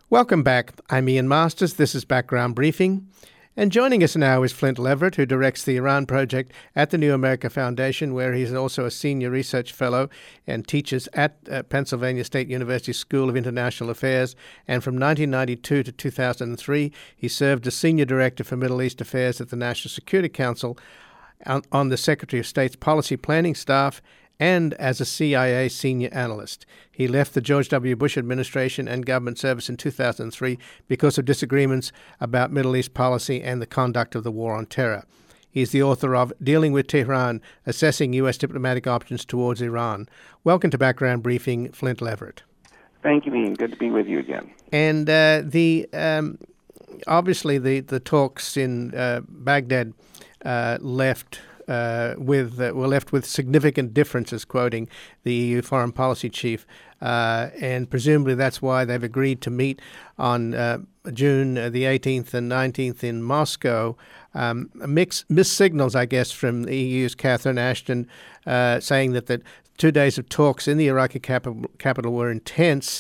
Welcome back. I'm Ian Masters. This is Background Briefing. And joining us now is Flint Leverett, who directs the Iran Project at the New America Foundation, where he's also a senior research fellow and teaches at Pennsylvania State University School of International Affairs. And from 1992 to 2003, he served as senior director for Middle East Affairs at the National Security Council on the Secretary of State's policy planning staff and as a CIA senior analyst. He left the George W. Bush administration and government service in 2003 because of disagreements about Middle East policy and the conduct of the war on terror. He is the author of Dealing with Tehran, Assessing U.S. Diplomatic Options Towards Iran. Welcome to Background Briefing, Flint Leverett. Thank you, Ian. Good to be with you again. And obviously the talks in Baghdad were left with significant differences, quoting the EU foreign policy chief, and presumably that's why they've agreed to meet on June the 18th and 19th in Moscow. Mixed signals, I guess, from the EU's Catherine Ashton, saying that the 2 days of talks in the Iraqi capital were intense.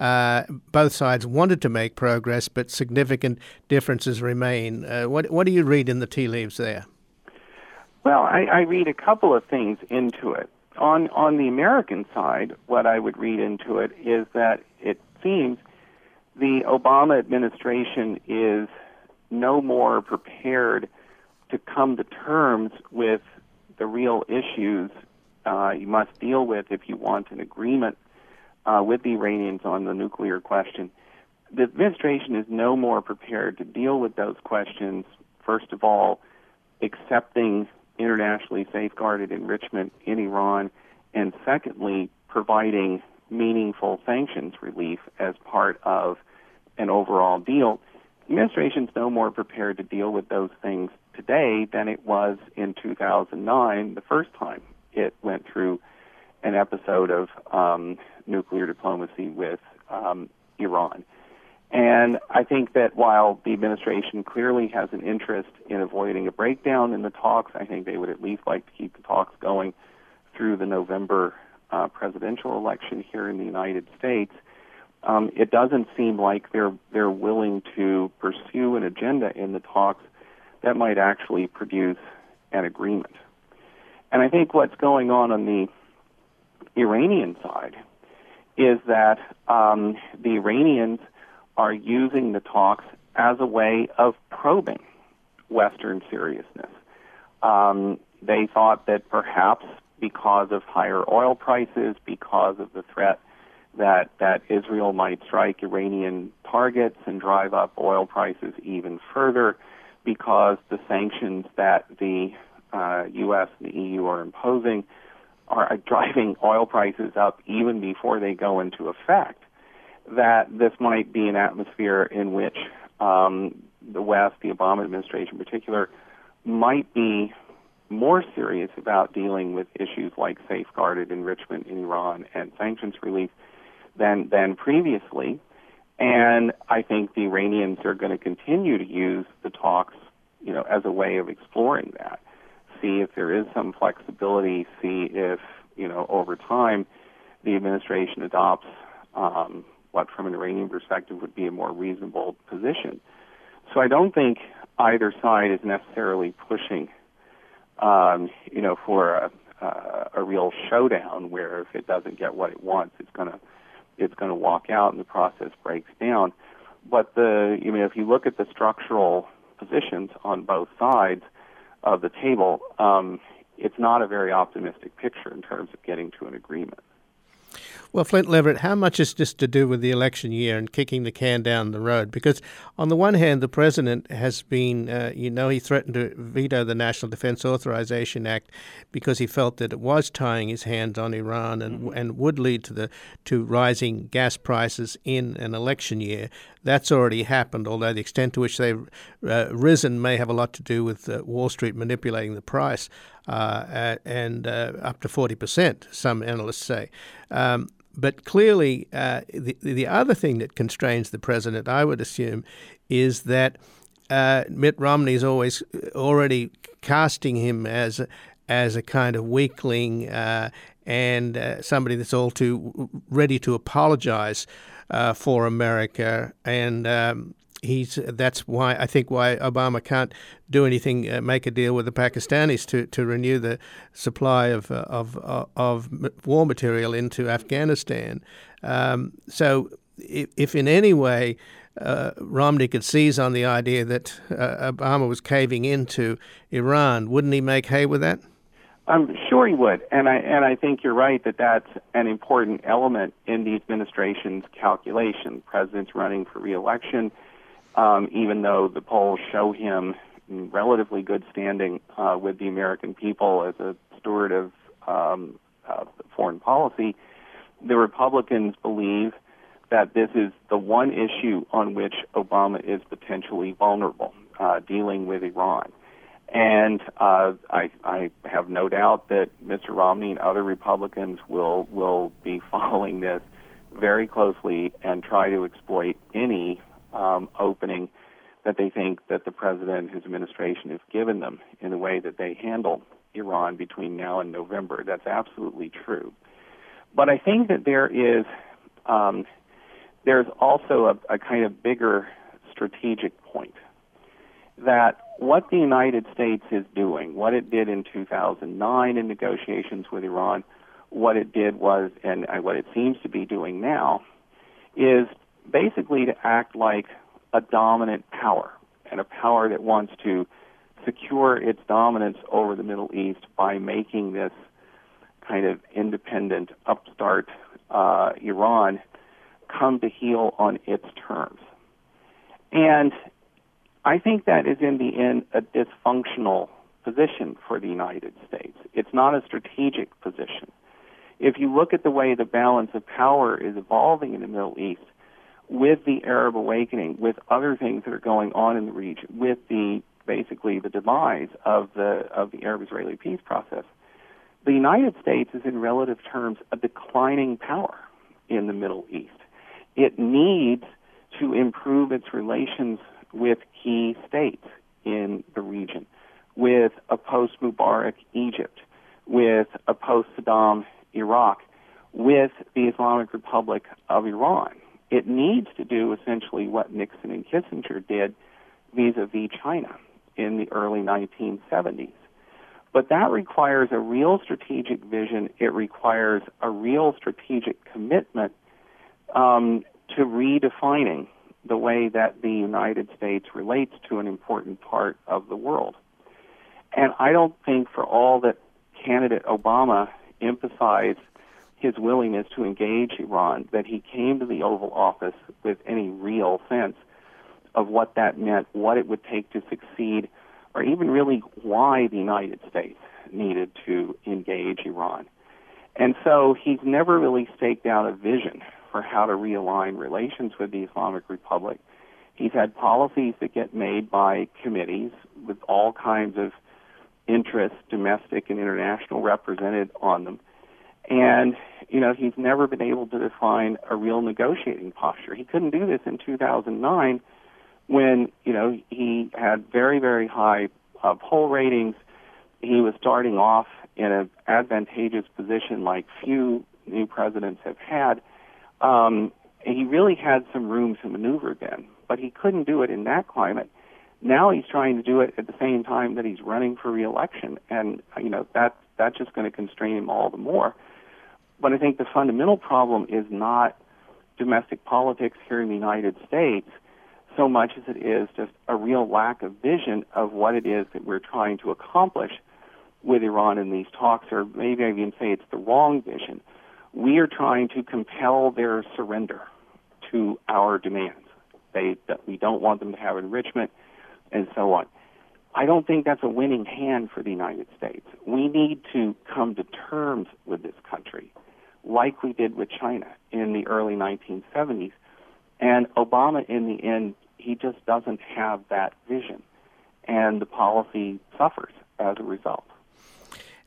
Both sides wanted to make progress, but significant differences remain. What do you read in the tea leaves there? Well, I read a couple of things into it. On the American side, what I would read into it is that it seems the Obama administration is no more prepared to come to terms with the real issues you must deal with if you want an agreement with the Iranians on the nuclear question. The administration is no more prepared to deal with those questions, first of all, accepting internationally safeguarded enrichment in Iran, and secondly, providing meaningful sanctions relief as part of an overall deal. The administration's no more prepared to deal with those things today than it was in 2009, the first time it went through an episode of nuclear diplomacy with Iran. And I think that while the administration clearly has an interest in avoiding a breakdown in the talks, I think they would at least like to keep the talks going through the November presidential election here in the United States. It doesn't seem like they're willing to pursue an agenda in the talks that might actually produce an agreement. And I think what's going on the Iranian side is that the Iranians are using the talks as a way of probing Western seriousness. They thought that perhaps because of higher oil prices, because of the threat that Israel might strike Iranian targets and drive up oil prices even further, because the sanctions that the U.S. and the EU are imposing are driving oil prices up even before they go into effect, that this might be an atmosphere in which the West, the Obama administration in particular, might be more serious about dealing with issues like safeguarded enrichment in Iran and sanctions relief than previously. And I think the Iranians are going to continue to use the talks, as a way of exploring that. See if there is some flexibility, see if, over time the administration adopts what from an Iranian perspective would be a more reasonable position. So I don't think either side is necessarily pushing, for a real showdown where if it doesn't get what it wants, it's gonna walk out and the process breaks down. But if you look at the structural positions on both sides of the table, it's not a very optimistic picture in terms of getting to an agreement. Well, Flint Leverett, how much is this to do with the election year and kicking the can down the road? Because on the one hand, the president has been, he threatened to veto the National Defense Authorization Act because he felt that it was tying his hands on Iran and would lead to rising gas prices in an election year. That's already happened, although the extent to which they've risen may have a lot to do with Wall Street manipulating the price and up to 40%, some analysts say. But clearly, the other thing that constrains the president, I would assume, is that Mitt Romney is already casting him as a kind of weakling and somebody that's all too ready to apologize for America, and that's why I think why Obama can't do anything, make a deal with the Pakistanis to renew the supply of war material into Afghanistan. So if in any way Romney could seize on the idea that Obama was caving into Iran, wouldn't he make hay with that? I'm sure he would, and I think you're right that that's an important element in the administration's calculation. President's running for re-election, even though the polls show him in relatively good standing with the American people as a steward of foreign policy. The Republicans believe that this is the one issue on which Obama is potentially vulnerable, dealing with Iran. And I have no doubt that Mr. Romney and other Republicans will be following this very closely and try to exploit any opening that they think that the president and his administration have given them in the way that they handle Iran between now and November. That's absolutely true. But I think that there's also a kind of bigger strategic point, that what the United States is doing, what it did in 2009 in negotiations with Iran, what it did was, and what it seems to be doing now, is basically to act like a dominant power, and a power that wants to secure its dominance over the Middle East by making this kind of independent upstart Iran come to heel on its terms. And I think that is in the end a dysfunctional position for the United States. It's not a strategic position. If you look at the way the balance of power is evolving in the Middle East, with the Arab awakening, with other things that are going on in the region, with basically the demise of the Arab-Israeli peace process, the United States is in relative terms a declining power in the Middle East. It needs to improve its relations with key states in the region, with a post-Mubarak Egypt, with a post-Saddam Iraq, with the Islamic Republic of Iran. It needs to do essentially what Nixon and Kissinger did vis-a-vis China in the early 1970s. But that requires a real strategic vision. It requires a real strategic commitment to redefining the way that the United States relates to an important part of the world. And I don't think for all that candidate Obama emphasized his willingness to engage Iran, that he came to the Oval Office with any real sense of what that meant, what it would take to succeed, or even really why the United States needed to engage Iran. And so he's never really staked out a vision for how to realign relations with the Islamic Republic. He's had policies that get made by committees with all kinds of interests, domestic and international, represented on them. And, he's never been able to define a real negotiating posture. He couldn't do this in 2009 when, he had very, very high poll ratings. He was starting off in an advantageous position like few new presidents have had. And he really had some room to maneuver then, but he couldn't do it in that climate. Now he's trying to do it at the same time that he's running for re-election, and that's just going to constrain him all the more. But I think the fundamental problem is not domestic politics here in the United States so much as it is just a real lack of vision of what it is that we're trying to accomplish with Iran in these talks, or maybe I even say it's the wrong vision. We are trying to compel their surrender to our demands. That we don't want them to have enrichment, and so on. I don't think that's a winning hand for the United States. We need to come to terms with this country, like we did with China in the early 1970s. And Obama, in the end, he just doesn't have that vision, and the policy suffers as a result.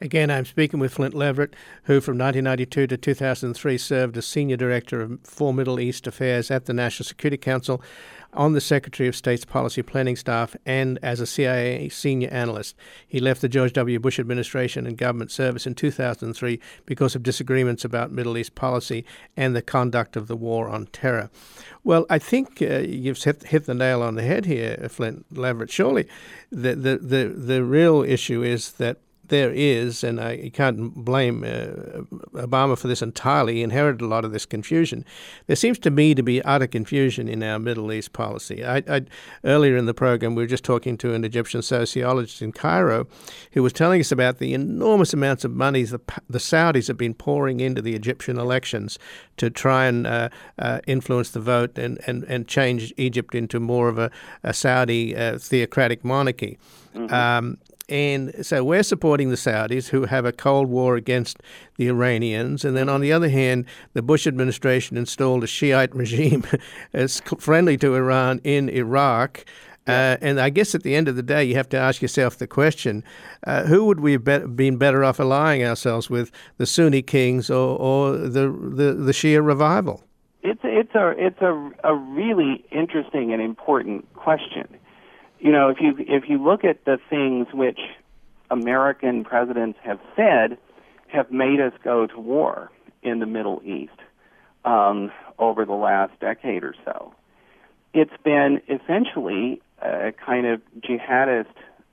Again, I'm speaking with Flint Leverett, who from 1992 to 2003 served as Senior Director for Middle East Affairs at the National Security Council, on the Secretary of State's Policy Planning Staff, and as a CIA Senior Analyst. He left the George W. Bush administration and government service in 2003 because of disagreements about Middle East policy and the conduct of the war on terror. Well, I think you've hit the nail on the head here, Flint Leverett. Surely the real issue is that there is, and I can't blame Obama for this entirely, he inherited a lot of this confusion. There seems to me to be utter confusion in our Middle East policy. Earlier in the program, we were just talking to an Egyptian sociologist in Cairo who was telling us about the enormous amounts of money the Saudis have been pouring into the Egyptian elections to try and influence the vote and change Egypt into more of a Saudi theocratic monarchy. Mm-hmm. And so we're supporting the Saudis, who have a Cold War against the Iranians. And then on the other hand, the Bush administration installed a Shiite regime as friendly to Iran in Iraq. And I guess at the end of the day, you have to ask yourself the question, who would we have been better off allying ourselves with, the Sunni kings or the Shia revival? It's a really interesting and important question. You know, if you look at the things which American presidents have said have made us go to war in the Middle East over the last decade or so, it's been essentially a kind of jihadist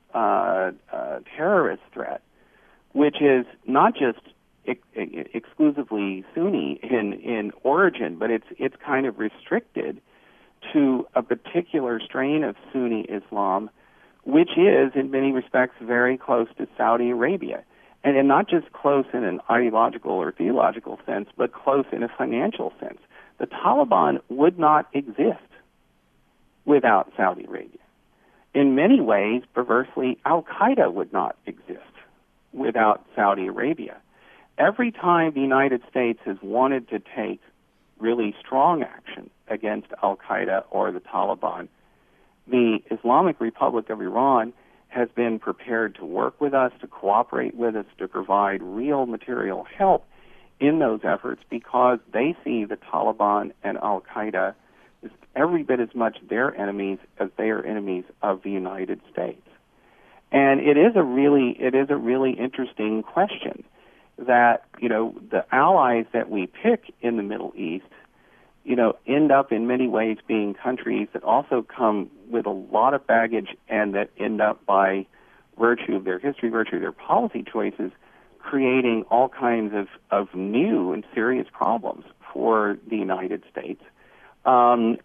terrorist threat, which is not just exclusively Sunni in origin, but it's kind of restricted to a particular strain of Sunni Islam, which is, in many respects, very close to Saudi Arabia. And not just close in an ideological or theological sense, but close in a financial sense. The Taliban would not exist without Saudi Arabia. In many ways, perversely, Al-Qaeda would not exist without Saudi Arabia. Every time the United States has wanted to take really strong action against Al-Qaeda or the Taliban, the Islamic Republic of Iran has been prepared to work with us, to cooperate with us, to provide real material help in those efforts because they see the Taliban and Al-Qaeda as every bit as much their enemies as they are enemies of the United States. And it is a really interesting question that, you know, the allies that we pick in the Middle East, you know, end up in many ways being countries that also come with a lot of baggage and that end up by virtue of their history, virtue of their policy choices, creating all kinds of new and serious problems for the United States. And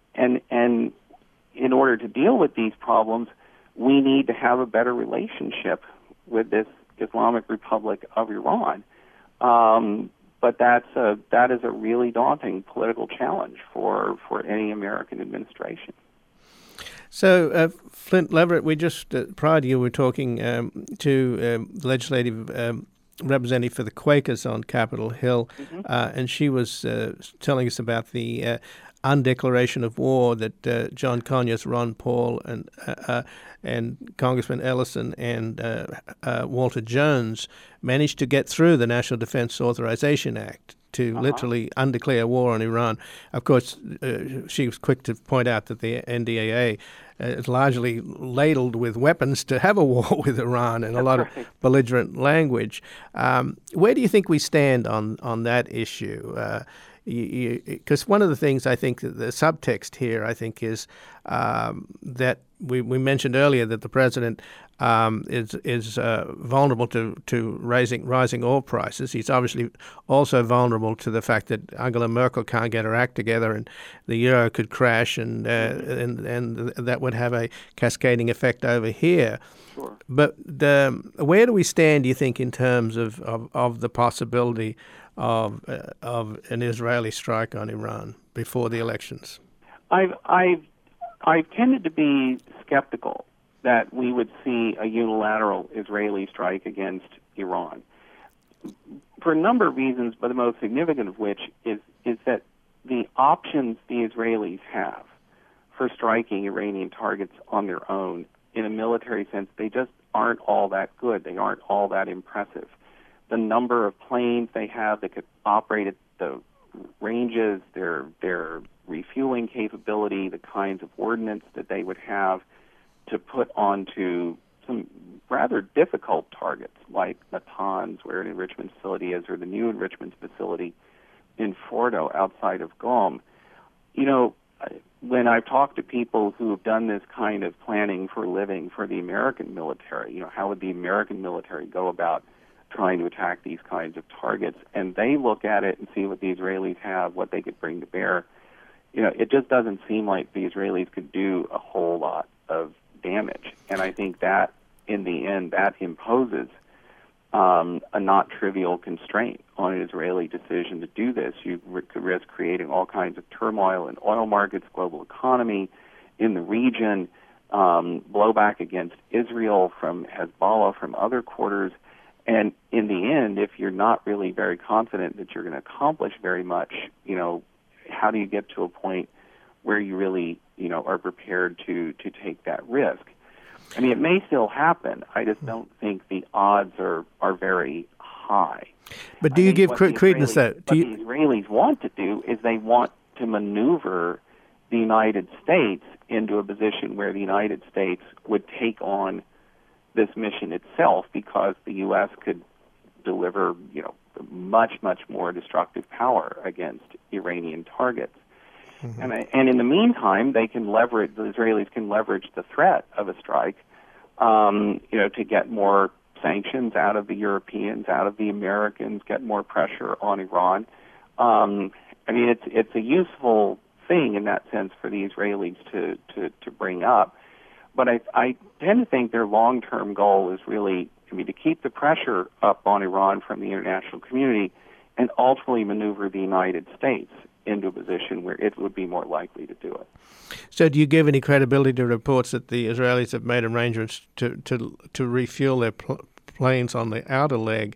in order to deal with these problems, we need to have a better relationship with this Islamic Republic of Iran. But that is a really daunting political challenge for any American administration. So, Flint Leverett, we just, prior to you, were talking to legislative representative for the Quakers on Capitol Hill, mm-hmm. And she was telling us about the undeclaration of war that John Conyers, Ron Paul, and Congressman Ellison and Walter Jones managed to get through the National Defense Authorization Act to literally undeclare war on Iran. Of course, she was quick to point out that the NDAA is largely ladled with weapons to have a war with Iran and a lot of belligerent language. Where do you think we stand on that issue? Because one of the things I think the subtext here, I think, is that we mentioned earlier that the president is vulnerable to rising oil prices. He's obviously also vulnerable to the fact that Angela Merkel can't get her act together, and the euro could crash, and that would have a cascading effect over here. Sure. But where do we stand, do you think, in terms of the possibility of an Israeli strike on Iran before the elections? I've tended to be skeptical that we would see a unilateral Israeli strike against Iran for a number of reasons, but the most significant of which is that the options the Israelis have for striking Iranian targets on their own in a military sense, they just aren't all that good. They aren't all that impressive. the number of planes they have that could operate at the ranges, their refueling capability, the kinds of ordnance that they would have to put onto some rather difficult targets like Natanz, where an enrichment facility is, or the new enrichment facility in Fordo outside of Qom. You know, when I've talked to people who have done this kind of planning for a living for the American military, you know, how would the American military go about trying to attack these kinds of targets, and they look at it and see what the Israelis have, what they could bring to bear, you know, it just doesn't seem like the Israelis could do a whole lot of damage. And I think that, in the end, that imposes a not trivial constraint on an Israeli decision to do this. You could risk creating all kinds of turmoil in oil markets, global economy, in the region, blowback against Israel from Hezbollah, from other quarters. And in the end, if you're not really very confident that you're going to accomplish very much, you know, how do you get to a point where you really, you know, are prepared to take that risk? I mean, it may still happen. I just don't think the odds are very high. But do you give credence though? What the Israelis want to do is they want to maneuver the United States into a position where the United States would take on this mission itself, because the U.S. could deliver, you know, much more destructive power against Iranian targets. Mm-hmm. And in the meantime, the Israelis can leverage the threat of a strike, you know, to get more sanctions out of the Europeans, out of the Americans, get more pressure on Iran. I mean, it's a useful thing in that sense for the Israelis to bring up. But I tend to think their long-term goal is really, I mean, to keep the pressure up on Iran from the international community and ultimately maneuver the United States into a position where it would be more likely to do it. So do you give any credibility to reports that the Israelis have made arrangements to refuel their planes on the outer leg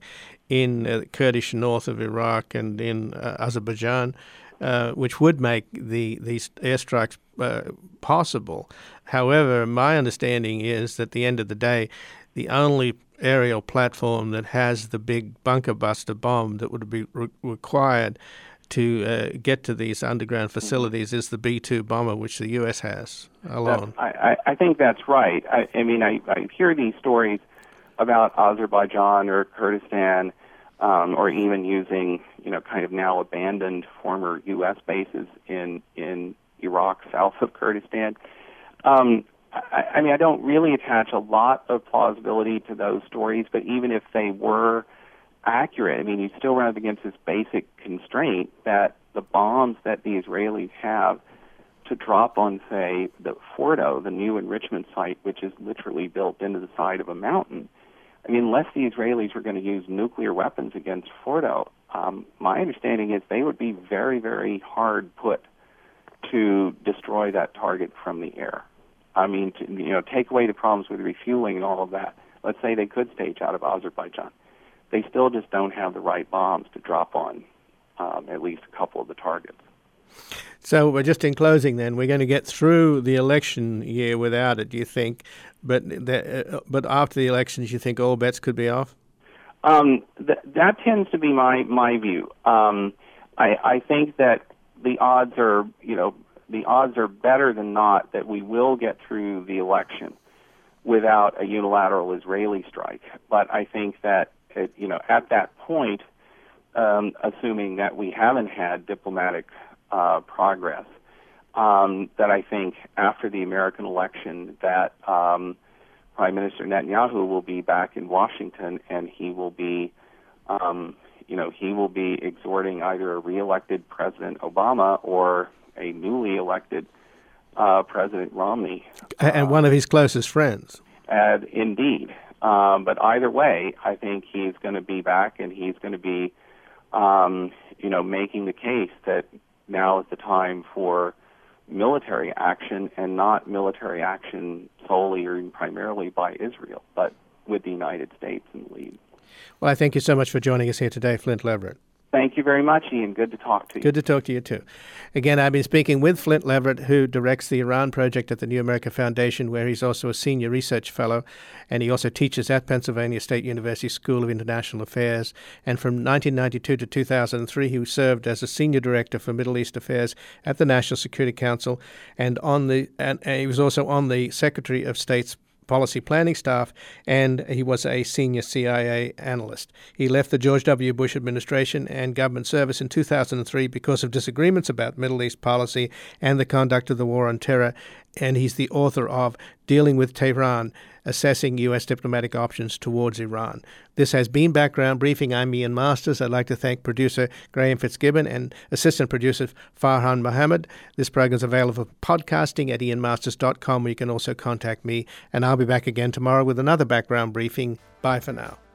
in Kurdish north of Iraq and in Azerbaijan, which would make these airstrikes possible? However, my understanding is that at the end of the day, the only aerial platform that has the big bunker buster bomb that would be required to get to these underground facilities is the B-2 bomber, which the U.S. has alone. I think that's right. I mean, I hear these stories about Azerbaijan or Kurdistan, or even using, you know, kind of now abandoned former U.S. bases in Iraq, south of Kurdistan. I mean, I don't really attach a lot of plausibility to those stories, but even if they were accurate, I mean, you still run up against this basic constraint that the bombs that the Israelis have to drop on, say, the Fordo, the new enrichment site, which is literally built into the side of a mountain. I mean, unless the Israelis were going to use nuclear weapons against Fordo, my understanding is they would be very, very hard put to destroy that target from the air. I mean, take away the problems with refueling and all of that. Let's say they could stage out of Azerbaijan. They still just don't have the right bombs to drop on at least a couple of the targets. So we're just in closing then, we're going to get through the election year without it, do you think? But after the elections, you think all bets could be off? That tends to be my view. I think that the odds are better than not that we will get through the election without a unilateral Israeli strike. But I think that at that point, assuming that we haven't had diplomatic progress, that I think after the American election that Prime Minister Netanyahu will be back in Washington, and he will be exhorting either a re-elected President Obama or a newly elected President Romney, and one of his closest friends. Indeed, but either way, I think he's going to be back, and he's going to be, making the case that now is the time for military action, and not military action solely or even primarily by Israel, but with the United States in the lead. Well, I thank you so much for joining us here today, Flint Leverett. Thank you very much, Ian. Good to talk to you. Good to talk to you, too. Again, I've been speaking with Flint Leverett, who directs the Iran Project at the New America Foundation, where he's also a senior research fellow, and he also teaches at Pennsylvania State University School of International Affairs. And from 1992 to 2003, he served as a senior director for Middle East Affairs at the National Security Council, and he was also on the Secretary of State's policy planning staff, and he was a senior CIA analyst. He left the George W. Bush administration and government service in 2003 because of disagreements about Middle East policy and the conduct of the war on terror, and he's the author of Dealing with Tehran, Assessing U.S. Diplomatic Options Towards Iran. This has been Background Briefing. I'm Ian Masters. I'd like to thank producer Graham Fitzgibbon and assistant producer Farhan Mohammed. This program is available for podcasting at ianmasters.com, where you can also contact me. And I'll be back again tomorrow with another Background Briefing. Bye for now.